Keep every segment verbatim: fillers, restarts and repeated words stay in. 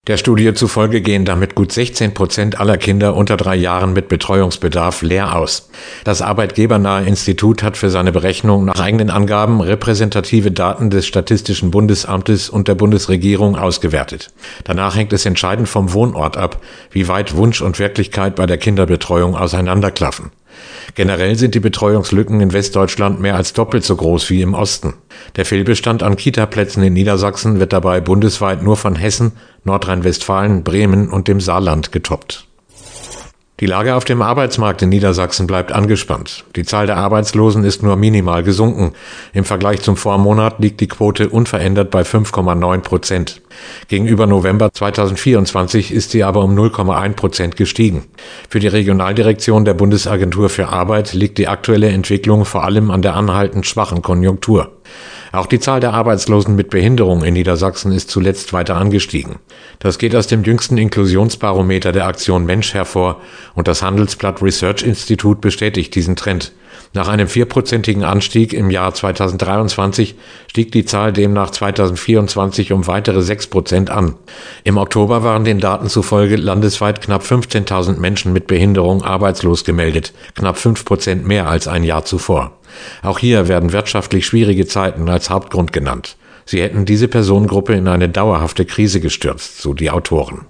Der Studie zufolge gehen damit gut sechzehn Prozent aller Kinder unter drei Jahren mit Betreuungsbedarf leer aus. Das arbeitgebernahe Institut hat für seine Berechnung nach eigenen Angaben repräsentative Daten des Statistischen Bundesamtes und der Bundesregierung ausgewertet. Danach hängt es entscheidend vom Wohnort ab, wie weit Wunsch und Wirklichkeit bei der Kinderbetreuung auseinanderklaffen. Generell sind die Betreuungslücken in Westdeutschland mehr als doppelt so groß wie im Osten. Der Fehlbestand an Kitaplätzen in Niedersachsen wird dabei bundesweit nur von Hessen, Nordrhein-Westfalen, Bremen und dem Saarland getoppt. Die Lage auf dem Arbeitsmarkt in Niedersachsen bleibt angespannt. Die Zahl der Arbeitslosen ist nur minimal gesunken. Im Vergleich zum Vormonat liegt die Quote unverändert bei fünf Komma neun Prozent. Gegenüber November zweitausendvierundzwanzig ist sie aber um null Komma eins Prozent gestiegen. Für die Regionaldirektion der Bundesagentur für Arbeit liegt die aktuelle Entwicklung vor allem an der anhaltend schwachen Konjunktur. Auch die Zahl der Arbeitslosen mit Behinderung in Niedersachsen ist zuletzt weiter angestiegen. Das geht aus dem jüngsten Inklusionsbarometer der Aktion Mensch hervor und das Handelsblatt Research Institute bestätigt diesen Trend. Nach einem vierprozentigen Anstieg im Jahr zweitausenddreiundzwanzig stieg die Zahl demnach zweitausendvierundzwanzig um weitere sechs Prozent an. Im Oktober waren den Daten zufolge landesweit knapp fünfzehntausend Menschen mit Behinderung arbeitslos gemeldet, knapp fünf Prozent mehr als ein Jahr zuvor. Auch hier werden wirtschaftlich schwierige Zeiten als Hauptgrund genannt. Sie hätten diese Personengruppe in eine dauerhafte Krise gestürzt, so die Autoren.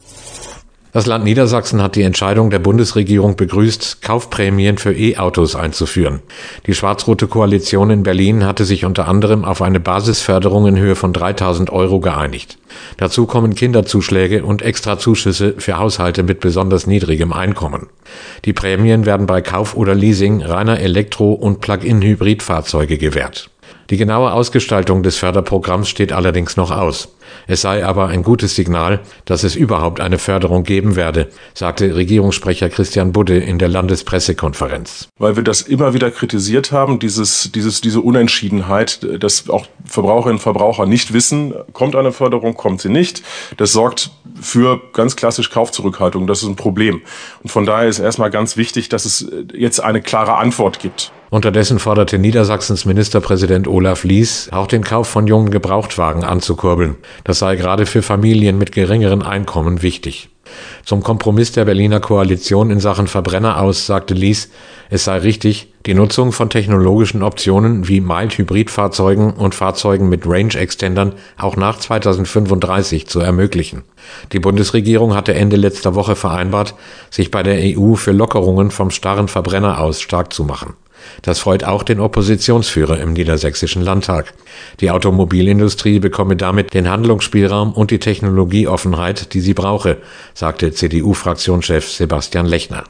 Das Land Niedersachsen hat die Entscheidung der Bundesregierung begrüßt, Kaufprämien für E-Autos einzuführen. Die schwarz-rote Koalition in Berlin hatte sich unter anderem auf eine Basisförderung in Höhe von dreitausend Euro geeinigt. Dazu kommen Kinderzuschläge und Extrazuschüsse für Haushalte mit besonders niedrigem Einkommen. Die Prämien werden bei Kauf oder Leasing reiner Elektro- und Plug-in-Hybridfahrzeuge gewährt. Die genaue Ausgestaltung des Förderprogramms steht allerdings noch aus. Es sei aber ein gutes Signal, dass es überhaupt eine Förderung geben werde, sagte Regierungssprecher Christian Budde in der Landespressekonferenz. Weil wir das immer wieder kritisiert haben, dieses, dieses, diese Unentschiedenheit, dass auch Verbraucherinnen und Verbraucher nicht wissen, kommt eine Förderung, kommt sie nicht. Das sorgt für ganz klassisch Kaufzurückhaltung. Das ist ein Problem. Und von daher ist erstmal ganz wichtig, dass es jetzt eine klare Antwort gibt. Unterdessen forderte Niedersachsens Ministerpräsident Olaf Lies, auch den Kauf von jungen Gebrauchtwagen anzukurbeln. Das sei gerade für Familien mit geringeren Einkommen wichtig. Zum Kompromiss der Berliner Koalition in Sachen Verbrenner aus sagte Lies, es sei richtig, die Nutzung von technologischen Optionen wie Mild-Hybridfahrzeugen und Fahrzeugen mit Range-Extendern auch nach zweitausendfünfunddreißig zu ermöglichen. Die Bundesregierung hatte Ende letzter Woche vereinbart, sich bei der E U für Lockerungen vom starren Verbrenner aus stark zu machen. Das freut auch den Oppositionsführer im Niedersächsischen Landtag. Die Automobilindustrie bekomme damit den Handlungsspielraum und die Technologieoffenheit, die sie brauche, sagte C D U-Fraktionschef Sebastian Lechner.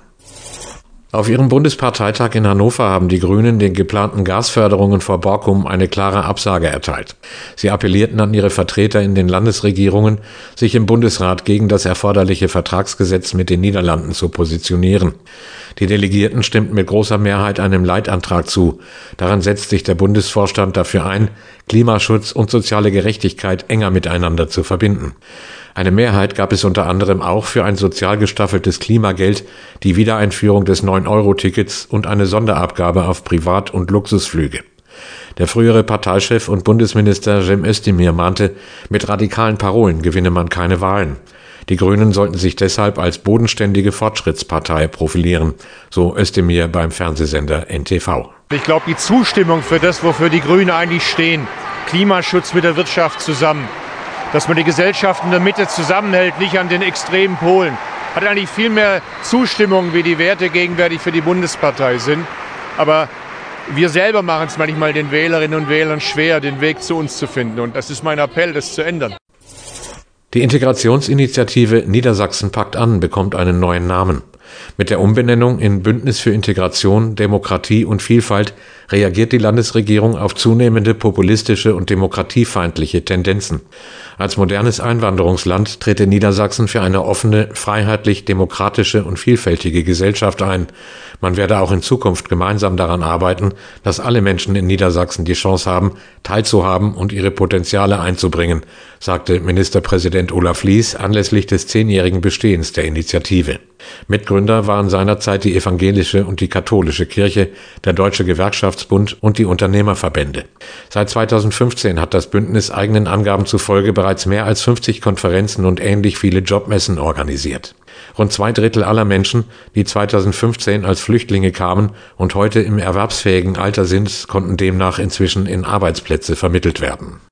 Auf ihrem Bundesparteitag in Hannover haben die Grünen den geplanten Gasförderungen vor Borkum eine klare Absage erteilt. Sie appellierten an ihre Vertreter in den Landesregierungen, sich im Bundesrat gegen das erforderliche Vertragsgesetz mit den Niederlanden zu positionieren. Die Delegierten stimmten mit großer Mehrheit einem Leitantrag zu. Daran setzt sich der Bundesvorstand dafür ein, Klimaschutz und soziale Gerechtigkeit enger miteinander zu verbinden. Eine Mehrheit gab es unter anderem auch für ein sozial gestaffeltes Klimageld, die Wiedereinführung des neun Euro Tickets und eine Sonderabgabe auf Privat- und Luxusflüge. Der frühere Parteichef und Bundesminister Cem Özdemir mahnte, mit radikalen Parolen gewinne man keine Wahlen. Die Grünen sollten sich deshalb als bodenständige Fortschrittspartei profilieren, so Özdemir beim Fernsehsender N T V. Ich glaube, die Zustimmung für das, wofür die Grünen eigentlich stehen, Klimaschutz mit der Wirtschaft zusammen, dass man die Gesellschaft in der Mitte zusammenhält, nicht an den extremen Polen, hat eigentlich viel mehr Zustimmung, wie die Werte gegenwärtig für die Bundespartei sind. Aber wir selber machen es manchmal den Wählerinnen und Wählern schwer, den Weg zu uns zu finden. Und das ist mein Appell, das zu ändern. Die Integrationsinitiative Niedersachsen packt an bekommt einen neuen Namen. Mit der Umbenennung in Bündnis für Integration, Demokratie und Vielfalt reagiert die Landesregierung auf zunehmende populistische und demokratiefeindliche Tendenzen. Als modernes Einwanderungsland trete Niedersachsen für eine offene, freiheitlich-demokratische und vielfältige Gesellschaft ein. Man werde auch in Zukunft gemeinsam daran arbeiten, dass alle Menschen in Niedersachsen die Chance haben, teilzuhaben und ihre Potenziale einzubringen, sagte Ministerpräsident Olaf Lies anlässlich des zehnjährigen Bestehens der Initiative. Mitgründer waren seinerzeit die evangelische und die katholische Kirche, der Deutsche Gewerkschaftsbund Gewerkschaftsbund und die Unternehmerverbände. Seit zweitausendfünfzehn hat das Bündnis eigenen Angaben zufolge bereits mehr als fünfzig Konferenzen und ähnlich viele Jobmessen organisiert. Rund zwei Drittel aller Menschen, die zweitausendfünfzehn als Flüchtlinge kamen und heute im erwerbsfähigen Alter sind, konnten demnach inzwischen in Arbeitsplätze vermittelt werden.